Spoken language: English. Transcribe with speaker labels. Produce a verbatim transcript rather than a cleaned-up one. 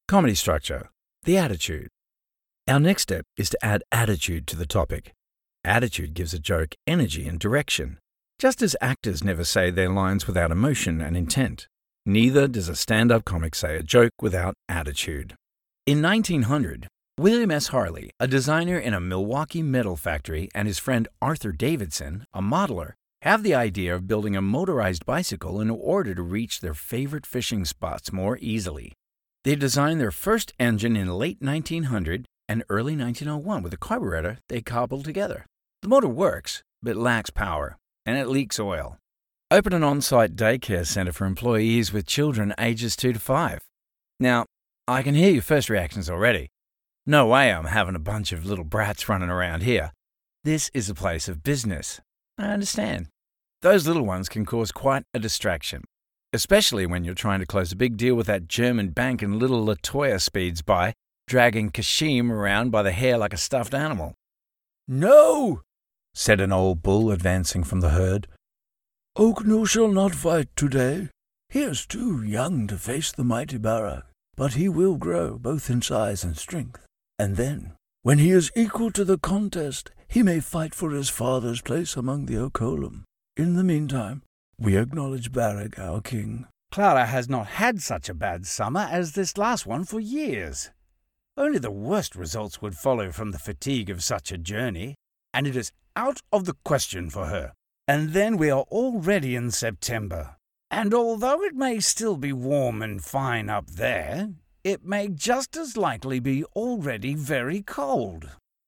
Speaker 1: Comedy structure. The attitude. Our next step is to add attitude to the topic. Attitude gives a joke energy and direction. Just as actors never say their lines without emotion and intent, neither does a stand-up comic say a joke without attitude. In nineteen hundred, William S. Harley, a designer in a Milwaukee metal factory, and his friend Arthur Davidson, a modeler, have the idea of building a motorized bicycle in order to reach their favorite fishing spots more easily. They designed their first engine in late nineteen hundred and early nineteen oh one with a carburetor they cobbled together. The motor works, but lacks power, and it leaks oil. Open an on-site daycare center for employees with children ages two to five. Now, I can hear your first reactions already. No way I'm having a bunch of little brats running around here. This is a place of business. I understand. Those little ones can cause quite a distraction, especially when you're trying to close a big deal with that German bank and little Latoya speeds by, dragging Kashim around by the hair like a stuffed animal.
Speaker 2: "No,"
Speaker 1: said an old bull advancing from the herd.
Speaker 2: "Oaknu shall not fight today. He is too young to face the mighty Barak, but he will grow both in size and strength. And then, when he is equal to the contest, he may fight for his father's place among the Okolam. In the meantime, we acknowledge Barak, our king."
Speaker 3: Clara has not had such a bad summer as this last one for years. Only the worst results would follow from the fatigue of such a journey, and it is out of the question for her. And then we are already in September. And although it may still be warm and fine up there, it may just as likely be already very cold.